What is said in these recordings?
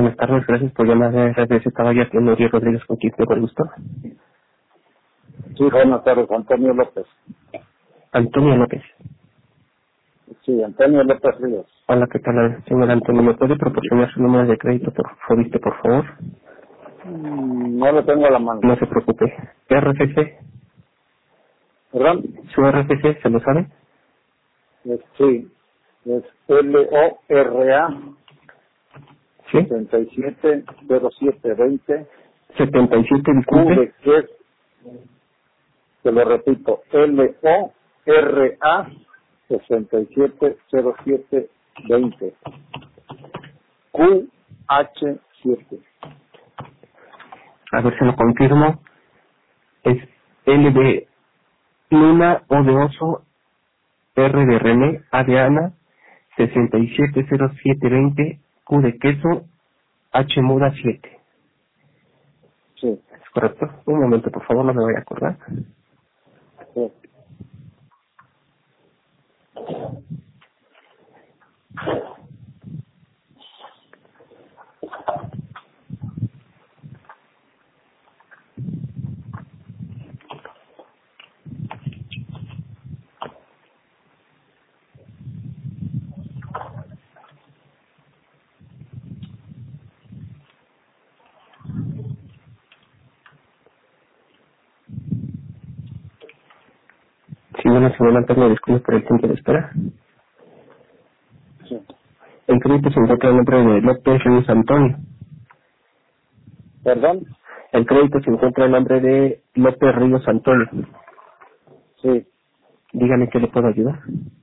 Buenas tardes, gracias por llamar a RBC Caballo, atiendo Río Rodríguez, con quien tengo el gusto. Sí, buenas tardes, Antonio López. Antonio López. Sí, Antonio López Ríos. Hola, ¿qué tal, señor Antonio? ¿Me puede proporcionar su número de crédito, por favor? No lo tengo a la mano. No se preocupe. ¿RFC? ¿Perdón? ¿Su RFC se lo sabe? Sí, es LORA ¿Sí? 770720 77, Q disculpe. de que, te lo repito, LORA 670720 QH7. A ver si lo confirmo. Es L de Luna, O de Oso, R de René, A de Ana, 670720, Q de Queso, H muda 7. Sí, ¿Es correcto? Un momento, por favor, no me voy a acordar. sí. Sí, bueno, señor Antonio, disculpe por el tiempo de espera. Sí. El crédito se encuentra en nombre de López Ríos Antonio. ¿Perdón? El crédito se encuentra en nombre de López Ríos Antonio. Sí. Dígame qué le puedo ayudar.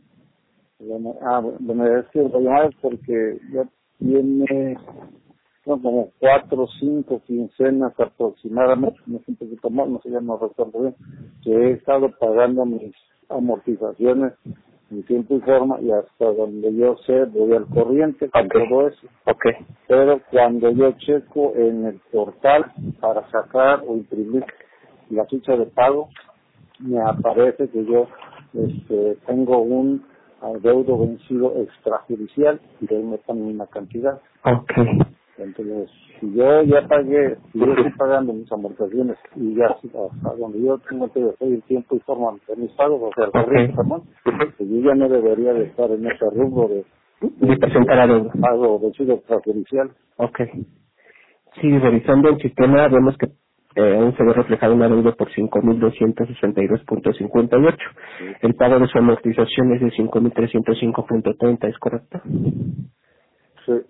Bueno, es que lo llamaba porque ya tiene como 4 o 5 quincenas aproximadamente, no sé un poquito más, no sé, ya no recuerdo bien, que he estado pagando mis amortizaciones en tiempo y forma y hasta donde yo sé voy al corriente con todo eso. Ok. Pero cuando yo checo en el portal para sacar o imprimir la ficha de pago, me aparece que yo tengo un adeudo vencido extrajudicial y de ahí me ponen una cantidad. Ok. Entonces, si yo ya pagué, si yo estoy pagando mis amortizaciones y ya hasta donde yo tengo que hacer el tiempo y forma de mis pagos, o sea, el corriente, perdón, pues yo ya no debería de estar en ese rubro De presentar adeudo. pago vencido extrajudicial. Ok. Sí, revisando el sistema vemos que aún se ve reflejado un adeudo por 5.262.58. Sí, El pago de su amortización es de 5.305.30, ¿es correcto? sí,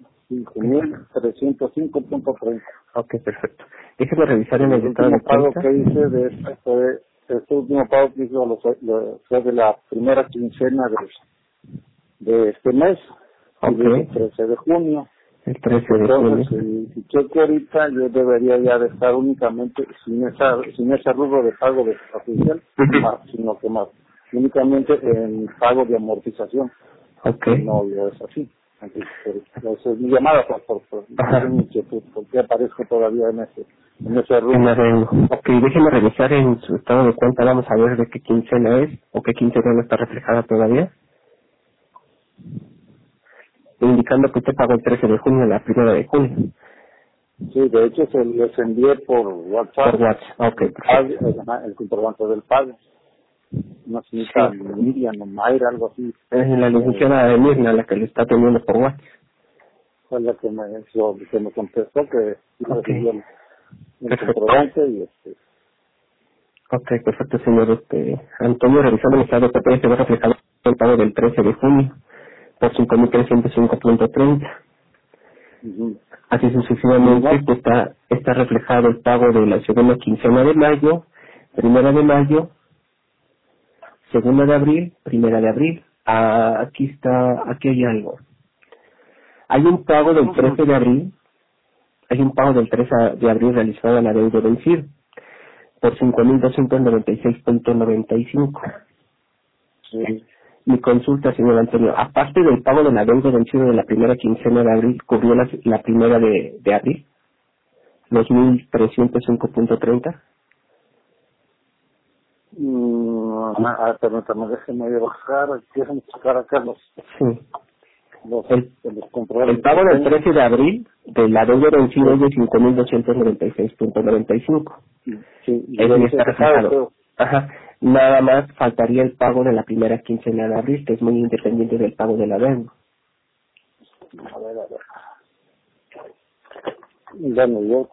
5.305.30. Ok, perfecto. Déjeme revisar en El el estado último de pago cuenta. que hice de fue, último pago que hice fue de la primera quincena de este mes, y Ok. desde el 13 de junio. El 13 de Entonces, junio. si checo ahorita, yo debería ya de estar únicamente sin ese rubro de pago de oficial, sino que más únicamente en pago de amortización. Ok. Y no, yo es así. Entonces, esa es mi llamada por Ajá. mi inquietud, porque aparezco todavía en ese En rubro. adeudo. Ok, déjeme revisar en su estado de cuenta, vamos a ver de qué quincena es, o qué quincena no está reflejada todavía, indicando que usted pagó el 13 de junio, la primera de junio, Sí, de hecho se les envié por WhatsApp por WhatsApp. Ok, el pago, perfecto. el comprobante del pago. Una Sí, señorita Miriam o Mayra, algo así, es la licenciada Mirna la que le está atendiendo por WhatsApp. fue la que me contestó que sí Ok, recibió el perfecto. comprobante y Ok, perfecto, señor Antonio, revisando el estado de cuenta, se ve reflejado el pago del 13 de junio por 5.305.30. ujú. Así Y sucesivamente no, está reflejado el pago de la segunda quincena de mayo, primera de mayo, segunda de abril, primera de abril. Aquí hay algo. Hay un pago del 13 de abril, hay un pago del 13 de abril realizado a la deuda vencida por 5.296.95. sí, Mi consulta, señor Antonio, aparte del pago de la deuda vencida de la primera quincena de abril, ¿cubrió la primera de abril? Los 1.305.30. permítame, déjeme bajar, déjame checar acá Sí. los El comprobantes que pago del tengo. 13 de abril del adeudo vencido es de 5.296.95. Sí, Eso ya está reflejado. Ajá. Nada más faltaría el pago de la primera quincena de abril, que es muy independiente del pago del adeudo. A ver. Bueno, yo,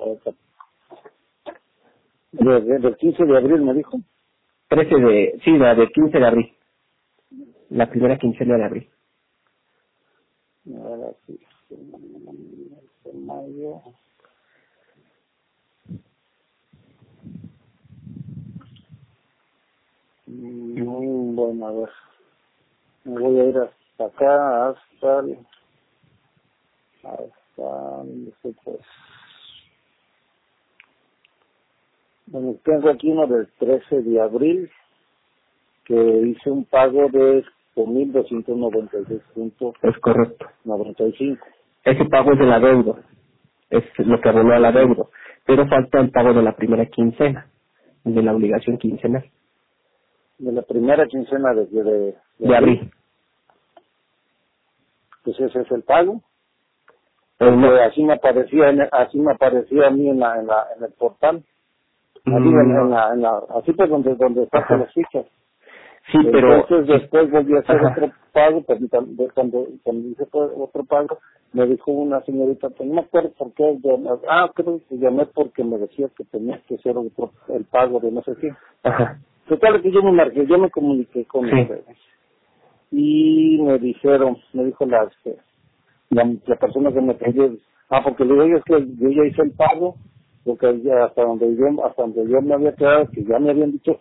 del 15 de abril me dijo. 13 del 15 de abril. La primera quincena de abril. Ahora sí. Mayo. Bueno, a ver. Me voy a ir hasta acá, hasta no sé, pues. Bueno, tengo aquí uno del 13 de abril, que hice un pago de 5.296.95. Es correcto. Ese pago es del adeudo. Es lo que abonó al adeudo. Pero falta el pago de la primera quincena, de la obligación quincenal. De la primera quincena de abril. Pues ese es el pago. No. Así me aparecía a mí en el portal. Así pues donde están las fichas. Sí, pero entonces después volví a hacer otro pago, cuando hice otro pago, me dijo una señorita, pues no me acuerdo por qué, creo que llamé porque me decía que tenía que hacer el pago de no sé qué. Ajá. Total que yo me comuniqué con ustedes. Y me dijo la persona que me atendió, porque le digo, es que yo ya hice el pago, porque ya hasta donde yo me había quedado, que ya me habían dicho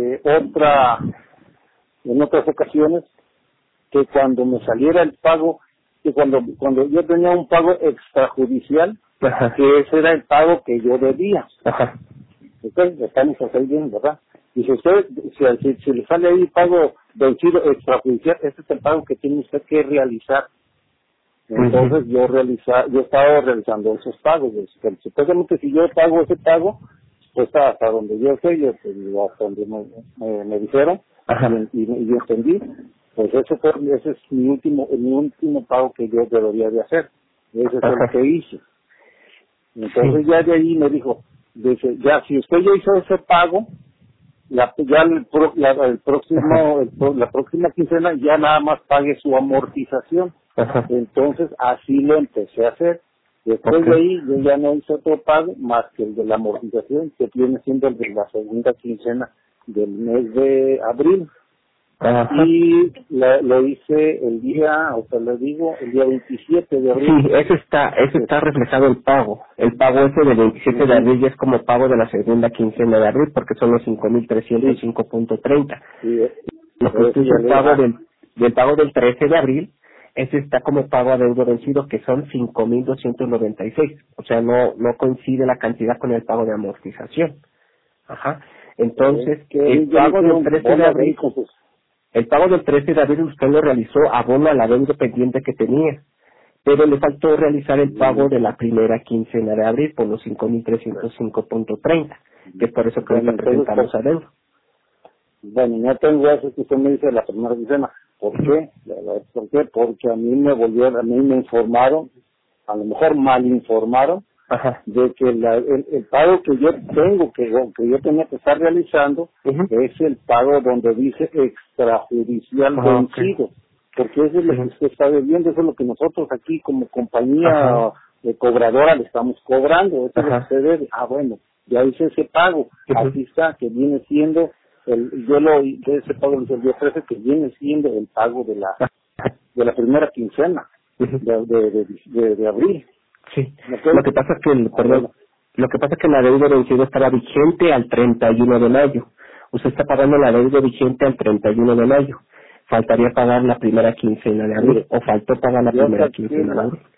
en otras ocasiones, que cuando me saliera el pago, que cuando yo tenía un pago extrajudicial, Ajá. que ese era el pago que yo debía. Ajá. Entonces, estamos hasta ahí bien, ¿verdad? Dice usted, si le sale ahí pago vencido extrajudicial, ese es el pago que tiene usted que realizar. Entonces yo estaba realizando esos pagos. Supuestamente si yo pago ese pago, pues hasta donde yo sé, hasta donde me dijeron, y yo entendí, pues ese es mi último pago que yo debería de hacer. Ese es el que hice. Entonces ya de ahí me dijo, ya si usted ya hizo ese pago, la próxima quincena ya nada más pague su amortización. Ajá. Entonces así lo empecé a hacer. Después de ahí yo ya no hice otro pago más que el de la amortización, que viene siendo el de la segunda quincena del mes de abril. Ajá. Y lo hice el día 27 de abril. Sí, eso está reflejado el pago. El pago ese del 27 de abril ya es como pago de la segunda quincena de abril, porque son los 5.305.30. Sí. Lo que usted el pago del pago del 13 de abril, ese está como pago a deudo vencido, que son 5.296. O sea, no coincide la cantidad con el pago de amortización. Ajá. Entonces, el pago del 13 de abril... El pago del 13 de abril usted lo realizó abono al adeudo pendiente que tenía, pero le faltó realizar el pago de la primera quincena de abril por los 5.305.30, que es por eso que ahorita presentamos adeudo. Bueno, no tengo eso que usted me dice de la primera quincena. ¿Por qué? ¿Por qué? Porque a mí me informaron, a lo mejor mal informaron, de que el pago que yo tengo, que yo tenía que estar realizando, es el pago donde dice extrajudicial vencido, porque eso es lo que usted está debiendo, eso es lo que nosotros aquí como compañía cobradora le estamos cobrando, eso es lo que usted debe. Bueno, ya hice ese pago, aquí está, que viene siendo, ese pago del día 13, que viene siendo el pago de la primera quincena de abril. Sí, lo que pasa es que la deuda vencida estaba vigente al 31 de mayo. Usted está pagando la deuda vigente al 31 de mayo. Faltaría pagar la primera quincena de abril, o faltó pagar la primera quincena de abril.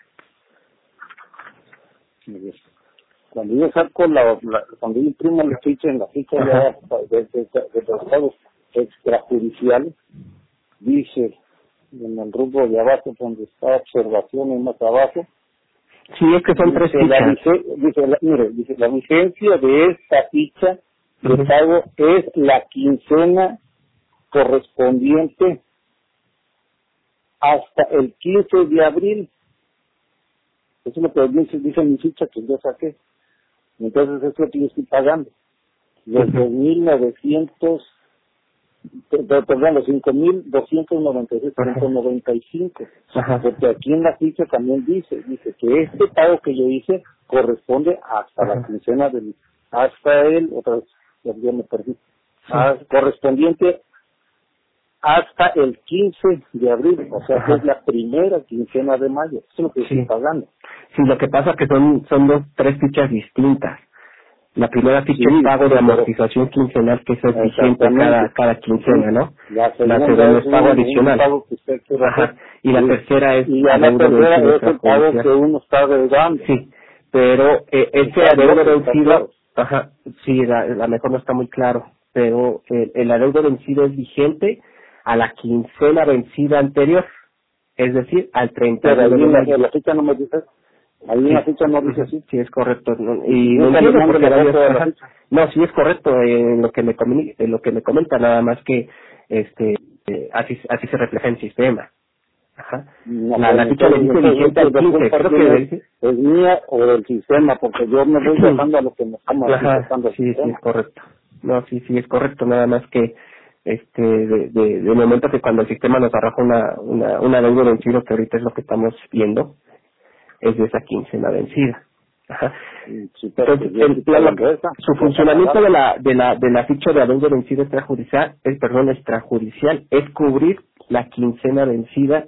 Cuando yo saco cuando yo imprimo la ficha, en la ficha de los pagos extrajudiciales, dice en el rubro de abajo, donde está observaciones más abajo, sí, es que son tres fichas. Dice, la vigencia de esta ficha de pago es la quincena correspondiente hasta el 15 de abril. Eso es lo que dice mi ficha que yo saqué. Entonces es lo que yo estoy pagando. Los 2.900, perdón, los 5.296.95. Porque aquí en la ficha también dice que este pago que yo hice corresponde hasta la quincena otra vez, ya me perdí, correspondiente hasta el 15 de abril, o sea que es la primera quincena de mayo. Eso es lo que estoy pagando. Sí, lo que pasa es que son tres fichas distintas. La primera ficha es pago de amortización quincenal, que eso es vigente cada quincena, ¿no? La segunda es pago adicional. Pago que usted quiere hacer. Y la tercera es la tercera es el pago que uno está deudando. Sí, pero ese adeudo vencido, sí, la mejor no está muy claro, pero el adeudo vencido es vigente a la quincena vencida anterior, es decir, al 30 de mayo. La ficha no me dice. Ahí una ficha no dice así. Sí, es correcto. Y no entiendo por qué no, sí es correcto en lo que me comenta, nada más que así se refleja en el sistema. La ficha le dice vigente al 15, creo que es mía o del sistema, porque yo me voy dejando a lo que me está manifestando. Sí, es correcto. No, sí es correcto, nada más que de momento que cuando el sistema nos arroja una deuda vencido, que ahorita es lo que estamos viendo, es de esa quincena vencida. Entonces, su funcionamiento de la ficha de adeudo vencido extrajudicial es cubrir la quincena vencida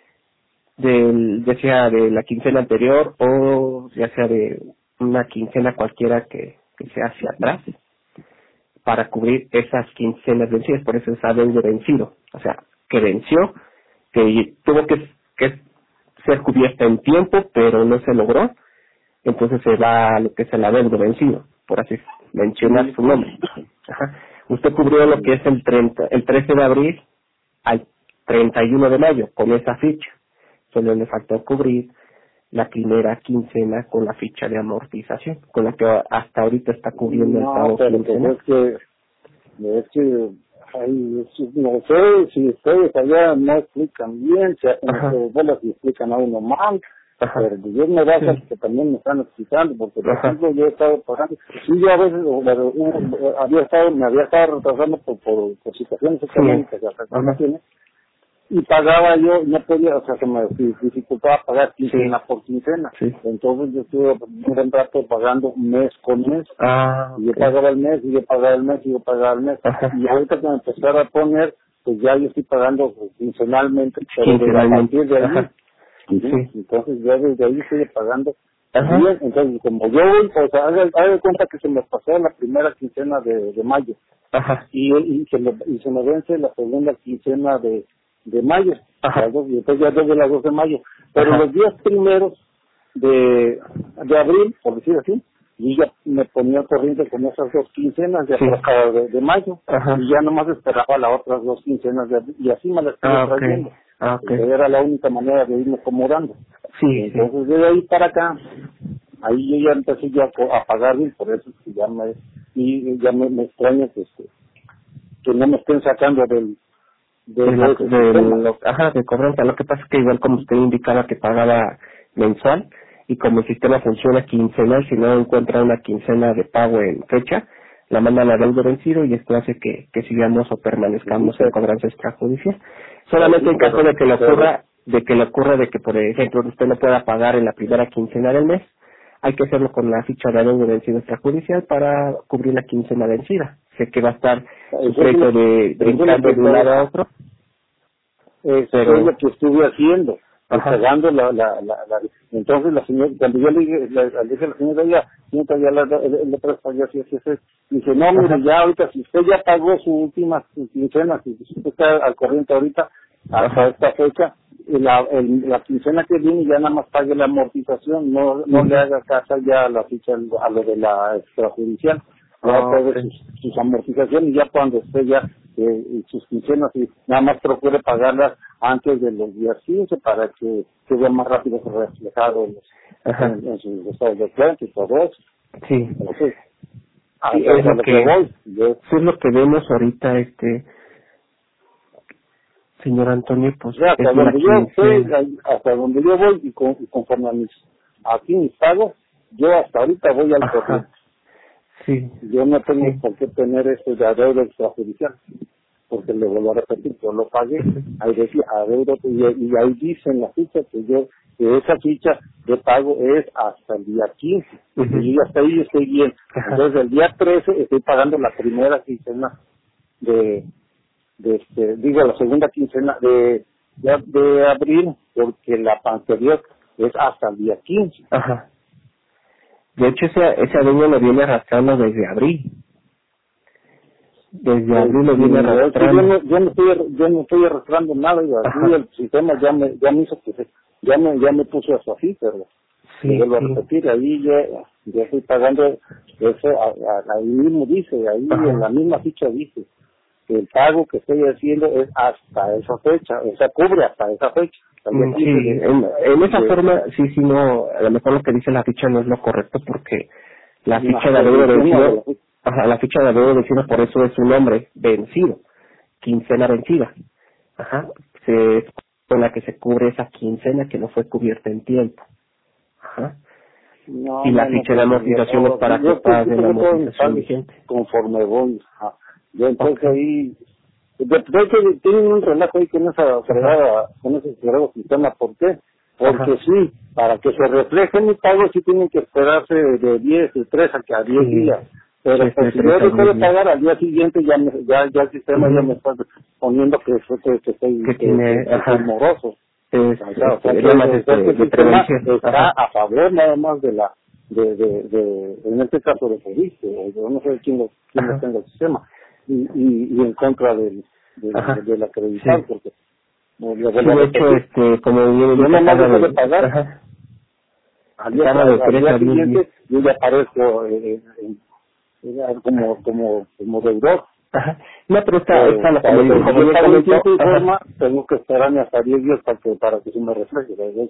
ya sea de la quincena anterior o ya sea de una quincena cualquiera que sea hacia atrás, para cubrir esas quincenas vencidas. Por eso es adeudo vencido, o sea, que venció, que tuvo que ser cubierta en tiempo, pero no se logró, entonces se va a lo que es el adeudo vencido, por así mencionar su nombre. Usted cubrió lo que es el 13 de abril al 31 de mayo con esa ficha. Solo le faltó cubrir la primera quincena con la ficha de amortización, con la que hasta ahorita está cubriendo el pago quincenal. No sé si ustedes allá no explican bien, si hacen bolas y explican a uno mal, pero Dios me da que también me están explicando, porque por ejemplo yo he estado pagando, sí, yo a veces me había estado retrasando por situaciones económicas y afectaciones, y pagaba yo, no podía, o sea, se me dificultaba pagar quincena por quincena. Entonces yo estuve un buen rato pagando mes con mes. Y yo pagaba el mes, y yo pagaba el mes, y yo pagaba el mes. Y ahorita que me empezaron a poner, pues ya yo estoy pagando quincenalmente, pero desde a partir de ahí. Entonces ya desde ahí estoy pagando. Bien, entonces como yo voy, o sea, haga de cuenta que se me pasó la primera quincena de mayo. Y se me vence la segunda quincena de mayo, y entonces ya desde las 2 de mayo, pero los días primeros de abril, por decir así, y ya me ponía corriente con esas 2 quincenas de mayo, y ya nomás esperaba las otras 2 quincenas de abril, y así me las estuve trayendo. Era la única manera de irme acomodando. Entonces desde ahí para acá, ahí yo ya empecé ya a pagar bien, por eso que ya me extraña que no me estén sacando de cobranza. Lo que pasa es que igual como usted indicaba que pagaba mensual, y como el sistema funciona quincenal, si no encuentra una quincena de pago en fecha, la mandan a deuda vencido, y esto hace que sigamos o permanezcamos en cobranza extrajudicial. Solamente en caso de que le ocurra de que, por ejemplo, usted no pueda pagar en la primera quincena del mes, hay que hacerlo con la ficha de adeudo vencido extrajudicial para cubrir la quincena vencida. Sé que va a estar sujeto de brincando de un lado a otro. Pero es lo que estuve haciendo, pagando entonces la señora, cuando yo le dije a la señora, ya el otro día así, dice, no, mire, ya ahorita, si usted ya pagó su última quincena, si usted está al corriente ahorita, hasta esta fecha, la quincena que viene ya nada más pague la amortización, no le haga caso ya a la ficha, a lo de la extrajudicial, ya pague sus amortizaciones, y ya cuando esté ya sus quincenas, y nada más procure pagarlas antes de los días 15 para que sea más rápido reflejado en sus estados de cuenta y todo eso. Entonces, es lo que voy. Eso es lo que vemos ahorita, señor Antonio, pues hasta donde yo voy y conforme aquí mis pagos, yo hasta ahorita voy al corriente. Sí. Yo no tengo por qué tener de adeudo extrajudicial, porque le vuelvo a repetir, yo lo pagué, ahí decía adeudo, y ahí dice en la ficha que esa ficha de pago es hasta el día 15, y yo hasta ahí estoy bien. Entonces el día 13 estoy pagando la primera quincena la segunda quincena de abril, porque la anterior es hasta el día 15. Ajá. De hecho, ese adeudo lo viene arrastrando desde abril. Desde abril lo viene arrastrando. Yo no estoy arrastrando nada, y así el sistema ya me hizo que ya me puso eso así, pero sí, vuelvo a repetir, ahí yo estoy pagando eso, ahí mismo dice, ahí en la misma ficha dice que el pago que estoy haciendo es hasta esa fecha, o sea, cubre hasta esa fecha. Sí, en esa forma, sí, no, a lo mejor lo que dice la ficha no es lo correcto, porque la ficha de adeudo vencido, la ficha de adeudo vencido, por eso es su nombre, vencido, quincena vencida, es con la que se cubre esa quincena que no fue cubierta en tiempo, y la ficha de amortización es para que pague la amortización vigente. Conforme voy, yo entonces ahí, de hecho tienen un relajo ahí con esa fregada, con ese fregado sistema. ¿Por qué? Porque sí, para que se refleje mi pago sí tienen que esperarse de 10, de 3 a 10 días. Pero pues, si yo dejo de pagar al día siguiente, ya el sistema ya me está poniendo que estoy moroso. El sistema está a favor nada más de en este caso de servicio. Yo no sé quién lo tenga el sistema. Y en contra del acreditado, porque de hecho, como yo no más dejo de pagar, al día siguiente yo ya aparezco como deudor. No, pero esta la forma, tengo que esperarme hasta 10 días para que se me refleje.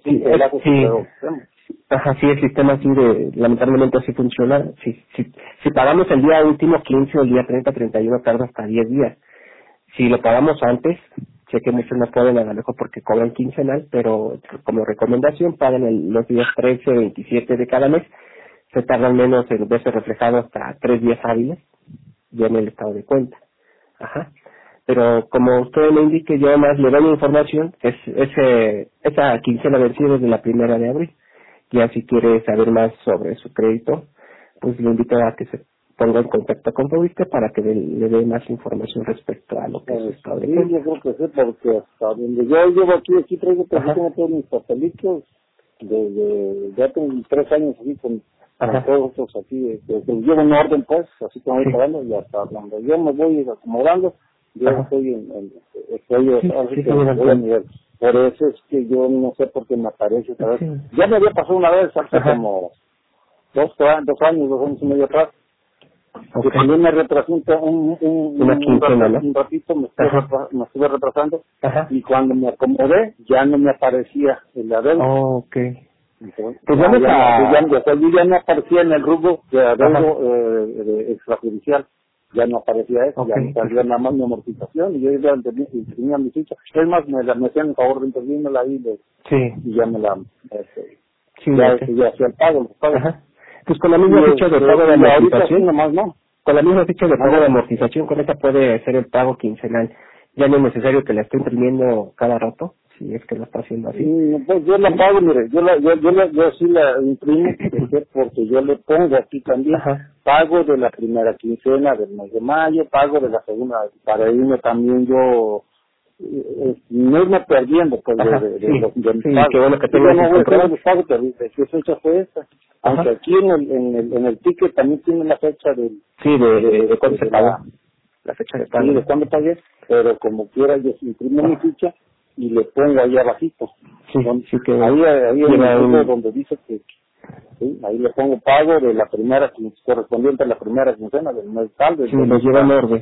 Sí, el sistema así lamentablemente así funciona. Si pagamos el día último 15 o el día 30, 31, tarda hasta 10 días. Si lo pagamos antes, sé que muchos no pueden a lo mejor porque cobran quincenal, pero como recomendación paguen los días 13, 27 de cada mes, se tardan menos en verse reflejado hasta 3 días hábiles ya en el estado de cuenta. Pero como usted me indique, yo además le doy la información, esa quincena vencida desde la 1 de abril. Ya si quiere saber más sobre su crédito, pues le invito a que se ponga en contacto con Fobiste para que le dé más información respecto a lo que es su estado de cuenta. Yo creo que sí, porque hasta donde yo llevo aquí traigo todos mis papelitos, ya tengo 3 años así con todos estos aquí, que llevo en orden pues, así como voy pagando, y hasta donde yo me voy acomodando, yo estoy a nivel. Por eso es que yo no sé por qué me aparece otra vez. Ya me había pasado una vez hace como 2 años y medio atrás, que también me retrasé un ratito, me estuve retrasando, y cuando me acomodé ya no me aparecía el adeudo. Entonces, pues yo ya no aparecía en el rubro de adeudo extrajudicial, ya no aparecía eso, ya me salía nada más mi amortización, y yo ya tenía mi ficha. Es más, me hacían el favor de imprimírmela ahí, y ya me la ya hacía el pago. Pues con la misma ficha de pago de amortización, nomás no. Con la misma ficha de pago de amortización, con esa puede hacer el pago quincenal. Ya no es necesario que la esté imprimiendo cada rato, si es que lo está haciendo así. Pues yo la pago, mire, yo sí la imprimo, porque yo le pongo aquí también, pago de la primera quincena del mes de mayo, pago de la segunda, para irme también yo, no irme perdiendo, pues, de mi pago. Qué bueno que tengo los pagos, ¿de qué fecha fue esta? Aunque aquí en el ticket también tiene la fecha del... de cuándo se pagó. La fecha de pago. Sí, de cuándo pagué, pero como quiera yo imprimo mi ficha y le pongo ahí abajito. Ahí en el donde dice que ahí le pongo pago de la primera, correspondiente a la primera quincena del mes tal. Lo lleva en orden.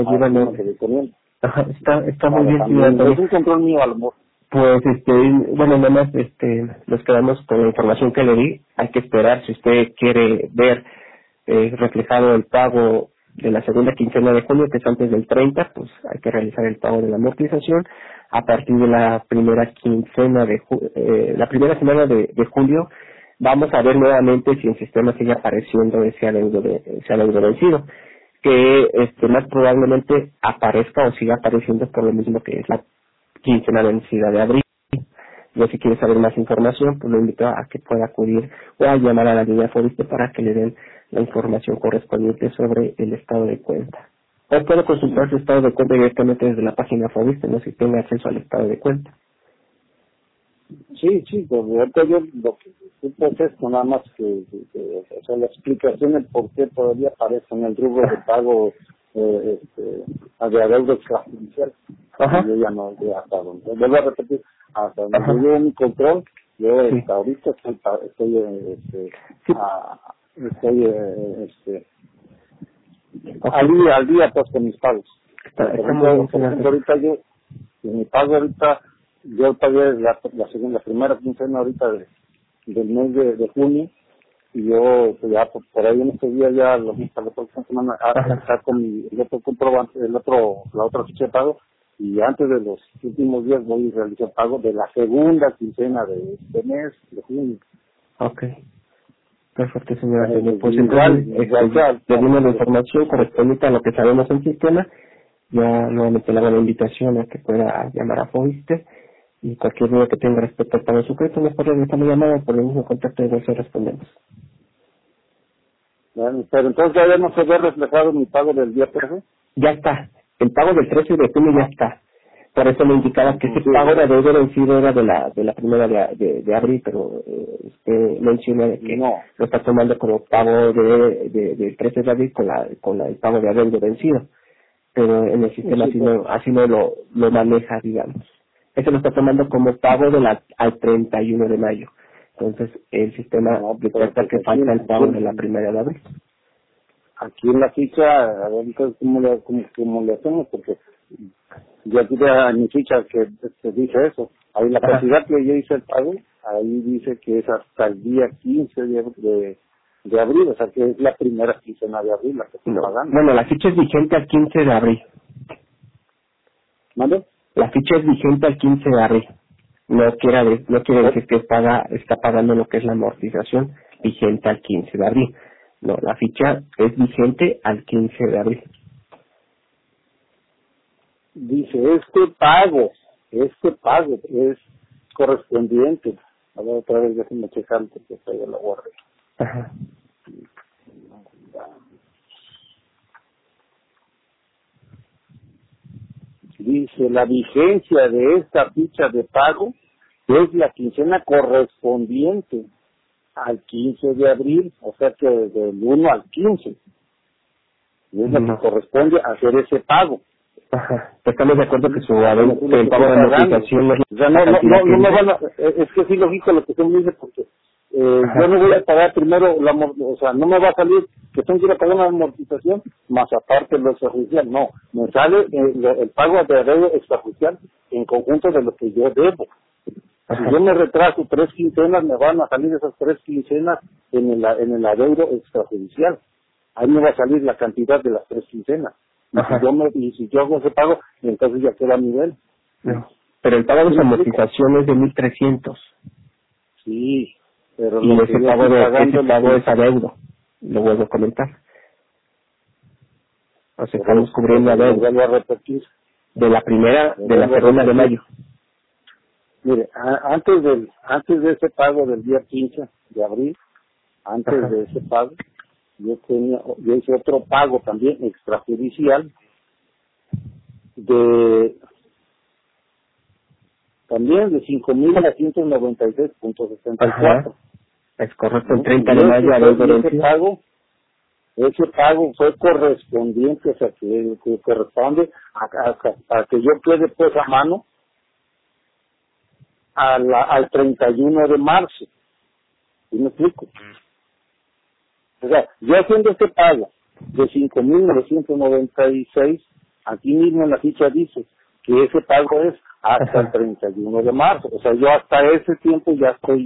Está muy bien. Es un control mío, a lo mejor. Pues, bueno, nada más, nos quedamos con la información que le di. Hay que esperar, si usted quiere ver reflejado el pago de la segunda quincena de junio, que es antes del 30, pues hay que realizar el pago de la amortización. A partir de la primera quincena la primera semana de julio, vamos a ver nuevamente si el sistema sigue apareciendo ese adeudo vencido, que más probablemente aparezca o siga apareciendo por lo mismo que es la quincena vencida de abril. Yo, si quiere saber más información, pues lo invito a que pueda acudir o a llamar a la línea Fobiste para que le den la información correspondiente sobre el estado de cuenta. O puede consultar su estado de cuenta directamente desde la página Fobiste, no si tenga acceso al estado de cuenta. Sí, pues ahorita yo lo que supe es esto, nada más o sea, la explicación del por qué todavía aparece en el rubro de pago de adeudo extrajudicial. Yo ya no, ya hasta donde, vuelvo a repetir, hasta donde yo llevo mi control, yo hasta ahorita al día pues con mis pagos. Por ejemplo, ahorita mi pago ahorita, yo pagué la primera quincena ahorita del mes de junio, y yo pues ya por ahí en estos días ya la próxima semana saco el otro comprobante, la otra ficha de pago, y antes de los últimos días voy y realizo el pago de la segunda quincena de este mes de junio. Okay. Perfecto, señora. Pues igual, le dimos la información correspondiente a lo que sabemos en sistema. Ya nuevamente le hago la invitación a que pueda llamar a Fobiste, y cualquier duda que tenga respecto al pago sujeto, nos puede regresar la llamada por el mismo contacto de bolsa y respondemos. Bueno, pero entonces todavía no se ve reflejado mi pago del día 13. Ya está. El pago del 13 de junio ya está. Por eso me indicaba que ese pago de adeudo vencido era de la primera de abril, pero usted menciona de que lo está tomando como pago del 13 de abril con el pago de adeudo vencido. Pero en el sistema así no lo maneja, digamos. Eso lo está tomando como pago al 31 de mayo. Entonces el sistema recuerda que falta el pago de la primera de abril. Aquí en la ficha, a ver entonces cómo le hacemos, porque yo aquí en mi ficha que dice eso. Ahí la cantidad que yo hice el pago, ahí dice que es hasta el día 15 de abril, o sea que es la primera quincena de abril la que estoy pagando. Bueno, la ficha es vigente al 15 de abril. ¿Mande? La ficha es vigente al 15 de abril. No quiere decir que está pagando lo que es la amortización vigente al 15 de abril. No, la ficha es vigente al 15 de abril. Dice, este pago es correspondiente. A ver, otra vez déjenme checar porque está ya la guardé. Ajá. Dice, la vigencia de esta ficha de pago es la quincena correspondiente al 15 de abril, o sea que del 1 al 15. Y es la que corresponde a hacer ese pago. Ajá. Estamos de acuerdo que el pago de amortización no es no me van a, es que sí lógico lo que usted me dice, porque yo no voy a pagar primero o sea, no me va a salir que tengo que ir a pagar una amortización más aparte lo extrajudicial, no, me sale el pago de adeudo extrajudicial en conjunto de lo que yo debo. Si yo me retraso 3 quincenas, me van a salir esas 3 quincenas en el adeudo extrajudicial. Ahí me va a salir la cantidad de las 3 quincenas. Y si yo hago ese pago, entonces ya queda a nivel. No. Pero el pago de su amortización es de 1,300. Sí, pero y ese pago es adeudo. Lo vuelvo a comentar. O sea, estamos cubriendo adeudo. Vuelvo a repetir. De la segunda de mayo. Mire, antes de ese pago del día 15 de abril, antes de ese pago, yo hice otro pago también extrajudicial también de 5,996.64. Es correcto, el 30 de mayo ese pago fue correspondiente, o sea que corresponde a que yo quede pues a mano al 31 de marzo. ¿Sí me explico? O sea, yo haciendo este pago de 5,996, aquí mismo en la ficha dice que ese pago es hasta el 31 de marzo. O sea, yo hasta ese tiempo ya estoy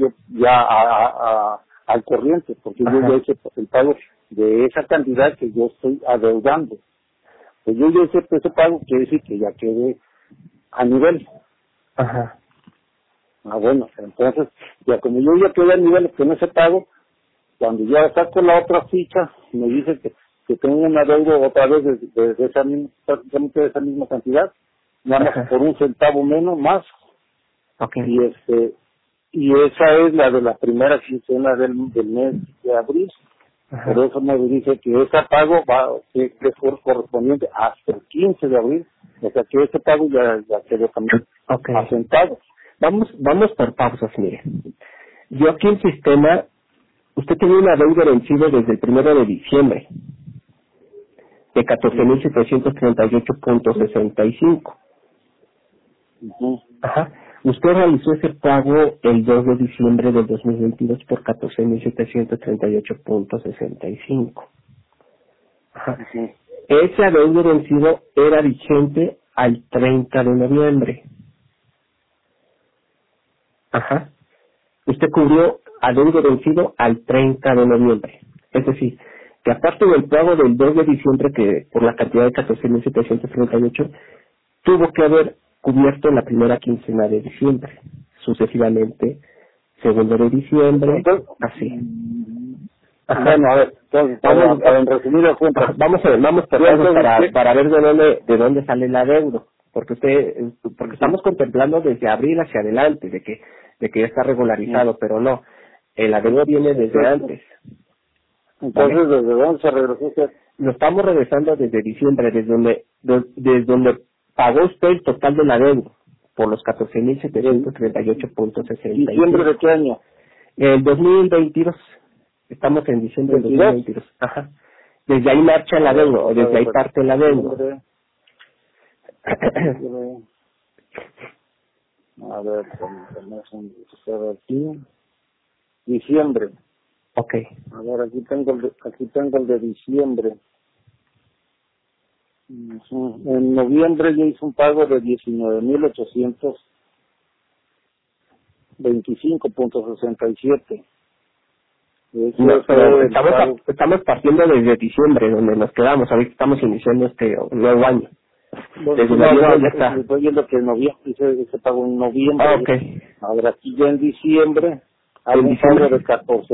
al corriente, porque yo ya hice el pago de esa cantidad que yo estoy adeudando. Pues yo ya hice ese pago, quiere decir que ya quedé a nivel. Ajá. Ah, bueno, entonces, ya como yo ya quedé a nivel con ese pago, cuando ya saco la otra ficha, me dice que tengo un adeudo otra vez de esa misma, prácticamente de esa misma cantidad, nada más por un centavo menos más, Okay. y esa es la de la primera quincena del mes de abril. Ajá. Pero eso me dice que ese pago que es correspondiente hasta el 15 de abril, o sea que ese pago ya quedó también Okay. asentado. Vamos por pausas, mire. Yo aquí en sistema, usted tenía una deuda vencida desde el 1 de diciembre de 14.738.65. Ujú. Ajá. Usted realizó ese pago el 2 de diciembre del 2022 por 14.738.65. Ajá. Ujú. Ese adeudo vencido era vigente al 30 de noviembre. Ajá. Usted cubrió adeudo vencido al 30 de noviembre. Es decir, que aparte del pago del 2 de diciembre, que por la cantidad de 14.738, tuvo que haber cubierto la primera quincena de diciembre, sucesivamente, segundo de diciembre, Entonces, así. Ajá. bueno, a ver, entonces, para en resumidas cuentas, Vamos por yo pasos entonces, para ver de dónde sale el adeudo, porque estamos contemplando desde abril hacia adelante, de que ya está regularizado, pero no, el adeudo viene desde antes. entonces, ¿Vale? ¿desde dónde se regresó usted? Lo estamos regresando desde diciembre, desde donde pagó usted el total del adeudo, por los 14.738.65. ¿Diciembre de qué año? El 2022, estamos en diciembre del 2022. Ajá. Desde ahí marcha el adeudo, o desde ahí parte el adeudo. A ver, aquí. Diciembre. Ok. A ver, aquí tengo el de diciembre. Ujú. En noviembre yo hice un pago de 19.825.67. No, pero estamos partiendo desde diciembre, donde nos quedamos. Ahorita estamos iniciando este nuevo año. Desde noviembre ya está. Estoy viendo que en noviembre hice ese pago en noviembre. Ah, ok. Ahora aquí ya en diciembre hay un pago de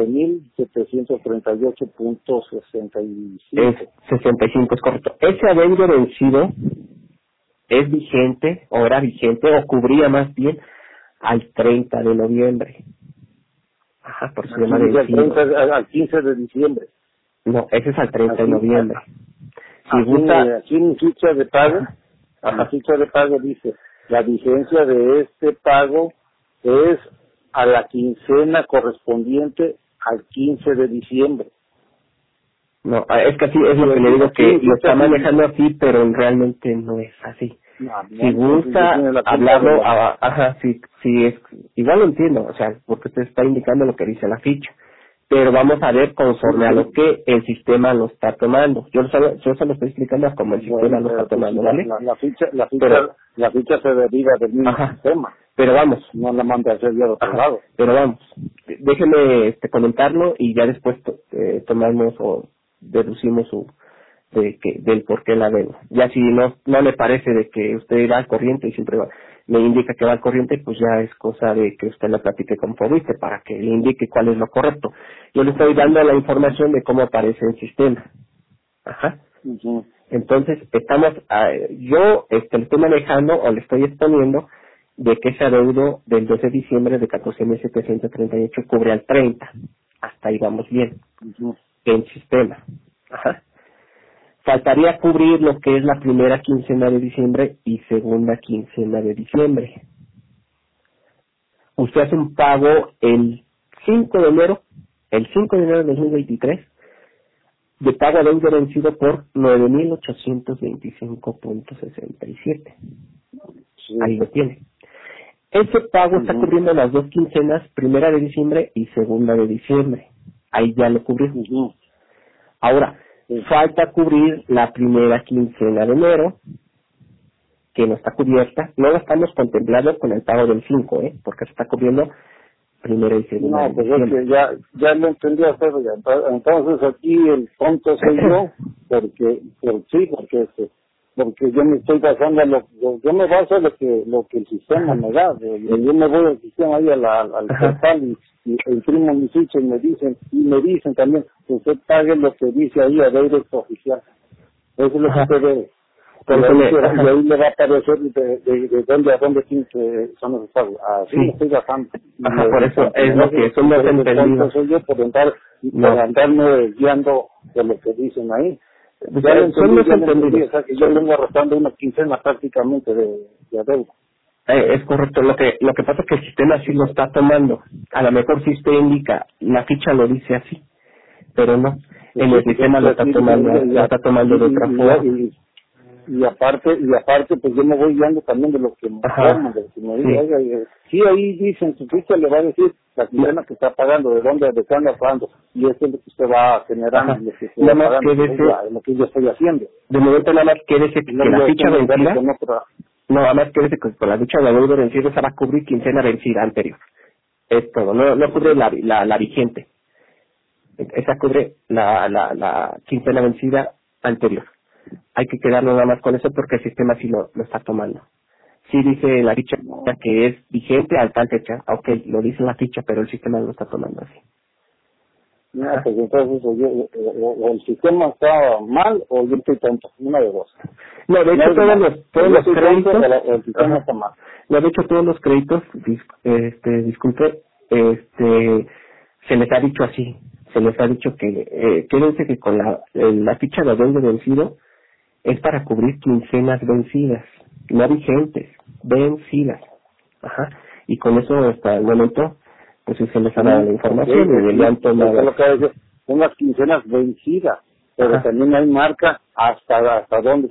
14.738.65. Es 65, es correcto. Ese adeudo vencido es vigente, o era vigente, o cubría más bien al 30 de noviembre. Ajá, por su llama vencido. Al 15 de diciembre. No, ese es al 30 de Aquí, noviembre. Si gusta... Aquí en mi ficha de pago, la ficha de pago dice, la vigencia de este pago es a la quincena correspondiente al 15 de diciembre. No, es que así es lo que le digo, que lo está manejando así, pero realmente no es así. Si gusta hablarlo, si es, igual lo entiendo, o sea, porque usted está indicando lo que dice la ficha, pero vamos a ver conforme a lo que el sistema lo está tomando. Yo se lo estoy explicando a cómo el sistema lo está tomando, ¿vale? La ficha se deriva del mismo sistema. Pero vamos. No la manda a hacer ya de otro lado. Pero vamos, déjeme comentarlo y ya después tomamos o deducimos del por qué la debo. Ya si no le parece de que usted va al corriente y siempre me indica que va al corriente, pues ya es cosa de que usted la platique con Fobiste para que le indique cuál es lo correcto. Yo le estoy dando la información de cómo aparece el sistema. Ajá. Uh-huh. Entonces, yo le estoy manejando o le estoy exponiendo de que ese adeudo del 12 de diciembre de 14.738 cubre al 30. Hasta ahí vamos bien. Uh-huh. En sistema. Ajá. Faltaría cubrir lo que es la primera quincena de diciembre y segunda quincena de diciembre. Usted hace un pago el 5 de enero de 2023, de pago a deuda vencido por 9.825.67. Sí. Ahí lo tiene. Ese pago está cubriendo las dos quincenas, primera de diciembre y segunda de diciembre. Ahí ya lo cubrió. Ahora, falta cubrir la primera quincena de enero, que no está cubierta. No la estamos contemplando con el pago del 5, porque se está cubriendo primera y segunda de diciembre. No, pues es que ya lo entendí hacer. Entonces aquí el tonto soy yo, porque porque yo me estoy basando en yo me baso en lo que el sistema me da. Yo me voy al sistema ahí al portal y imprimo mi ficha y me dicen también que usted pague lo que dice ahí a deuda oficial. Eso es lo que usted debe. Y ahí le va a aparecer de dónde a dónde tiene que son los pagos. Así me estoy basando. Por eso es lo que eso no es entendido. Soy yo por andarme guiando de lo que dicen ahí. Son los entendidos. O sea, que yo vengo arrastrando una quincena prácticamente de deuda. Es correcto. Lo que pasa es que el sistema sí lo está tomando. A lo mejor si usted indica, la ficha lo dice así, pero no. En el sistema lo está tomando de otra forma. Y aparte, pues yo me voy guiando también de lo que me informan, de lo que me dicen. Sí, ahí dicen, su ficha le va a decir la quincena que está pagando, de qué anda pagando, y eso es lo que usted va generando, lo que usted va pagando, lo que yo estoy haciendo. De momento nada más quédese que la ficha vencida, nada más quédese que con la ficha de la deuda vencida, esa va a cubrir quincena vencida anterior. Es todo, no cubre la vigente. Esa cubre la quincena vencida anterior. Hay que quedarnos nada más con eso porque el sistema sí lo está tomando. Sí dice la ficha que es vigente al tal fecha. Ok, lo dice la ficha, pero el sistema lo está tomando así. No, pues entonces o el sistema está mal o yo estoy tonto, una de dos. No, de hecho todos los créditos, el sistema está mal. No, de hecho todos los créditos, disculpe, se les ha dicho así, se les ha dicho que quédense que con la ficha de adeudo vencido es para cubrir quincenas vencidas, no vigentes, vencidas. Y con eso hasta el momento pues se les ha dado la información y le han tomado. Lo que decir, unas quincenas vencidas, pero también hay marca hasta dónde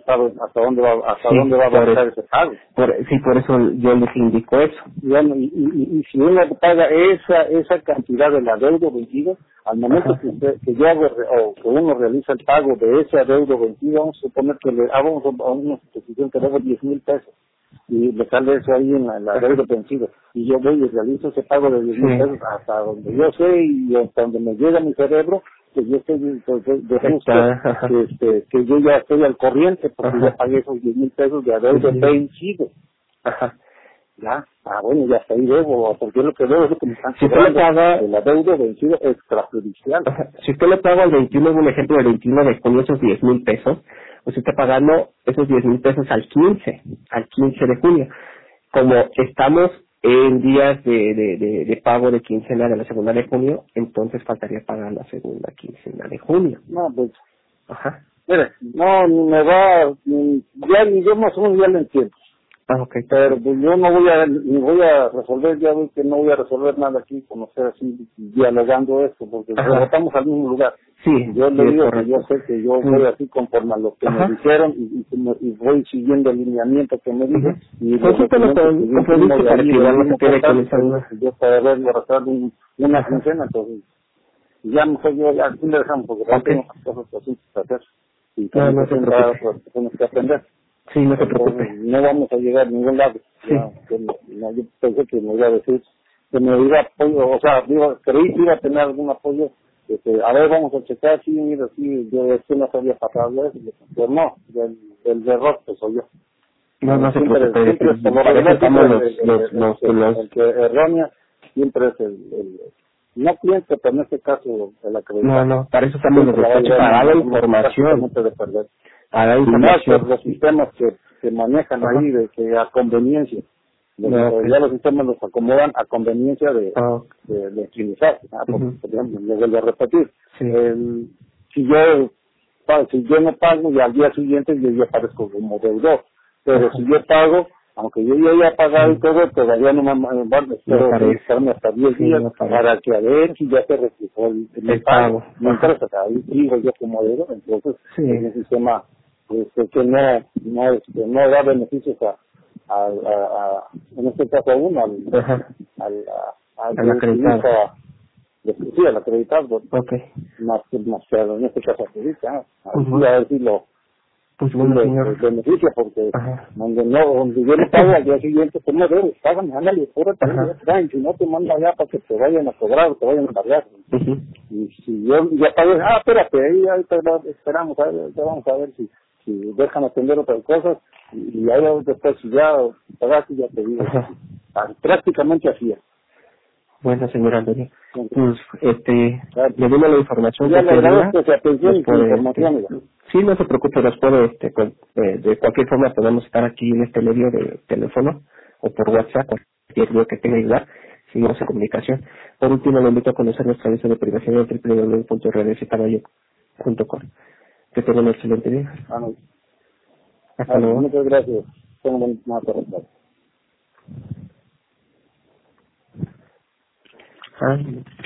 va a bajar ese pago. Por eso yo les indico eso. Bueno, y si uno paga esa cantidad de la deuda vencida, al momento que yo hago o que uno realiza el pago de ese adeudo vencido, vamos a suponer que le hago a una institución que debe 10,000 pesos y le sale eso ahí en la deuda vencida y yo voy y realizo ese pago de 10,000 pesos hasta donde yo sé y hasta donde me llega mi cerebro, que yo estoy de justo, que yo ya estoy al corriente porque ya pagué esos 10,000 pesos de adeudo vencido. Ya, bueno, ya hasta ahí debo, porque lo que debo es lo que me están cobrando el adeudo vencido extrajudicial. Si usted le paga al 21, un ejemplo del 21 de junio, esos 10,000 pesos, usted está pagando esos 10,000 pesos al 15 de junio. Como estamos en días de pago de quincena de la segunda de junio, entonces faltaría pagar la segunda quincena de junio. No, pues, mire, no, me va, yo más o menos ya lo entiendo. Okay. Pero pues yo no voy a resolver, ya veo que no voy a resolver nada aquí con usted así dialogando esto, porque estamos al mismo lugar. Sí, yo le digo que yo sé que yo voy así conforme a lo que me dijeron y voy siguiendo el lineamiento que me dicen y pues sí, para que igual no se quede con esa duda. Yo para haberlo arrastrado una quincena, entonces ya mejor yo ya aquí le dejamos porque tengo cosas que hacer y no se preocupe. Tenemos que aprender. Sí, no se preocupe. No vamos a llegar a ningún lado. Sí. Yo pensé que me iba a decir, que me iba a apoyo, o sea, creí que iba a tener algún apoyo. A ver, vamos a checar, sí, mira, sí, yo no sabía pasar eso, pero no, del error que soy yo. No se preocupe. El que errónea siempre es el no cliente, pero en este caso el acreditado. No, para eso estamos los despachos, para la información. De perder. A la información. Los sistemas que manejan ahí de que a conveniencia. Ya los sistemas los acomodan a conveniencia de utilizar. Por ejemplo, le vuelvo a repetir. Si yo no pago y al día siguiente yo ya aparezco como deudor. Pero si yo pago, aunque yo ya haya pagado y todo, todavía no me espero registrarme hasta 10 días para que a ver si ya se reflejó el pago. Mientras ahí sigo yo como deudor, entonces es un sistema que no da beneficios en este caso a uno, al acreditado. Sí, al acreditado. Más que en este caso acredita. A ver si lo beneficia porque donde yo no pago al día siguiente, pues no debes, págame, ándale, y si no te manda allá para que te vayan a cobrar o te vayan a cargar. Y si yo ya pagué, espérate, ahí esperamos, vamos a ver si si dejan atender otras cosas, y ahí después si ya pagaste, ya te digo. Ajá. Prácticamente así es. Bueno, señor Antonio, Entonces, pues, le doy la información ya que le tenía, agradezco su atención y su información. sí, no se preocupe, los puedo, de cualquier forma podemos estar aquí en este medio de teléfono o por WhatsApp, cualquier día que tenga igual, seguimos en comunicación. Por último, le invito a conocer nuestra lista de privacidad en www.redescaballo.com. Que tenga un excelente día. Hasta luego. Muchas gracias. Tengo una tarde. Ah,